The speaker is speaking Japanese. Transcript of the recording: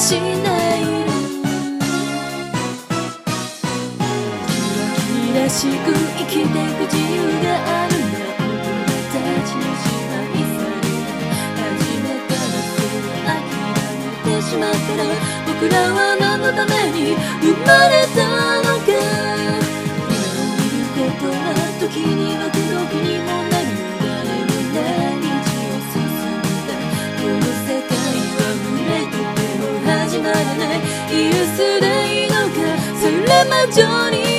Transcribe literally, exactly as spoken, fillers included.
しないの。君らしく生きてく自由があるんだ。大人たちの支配され始めたらそう諦めてしまったら、僕らは何のために生まれたのか。今を見ることは時には孤独にもなる。誰もない道を進んだこの世界は胸と手も始まらない。許すでいいのかそれ魔女に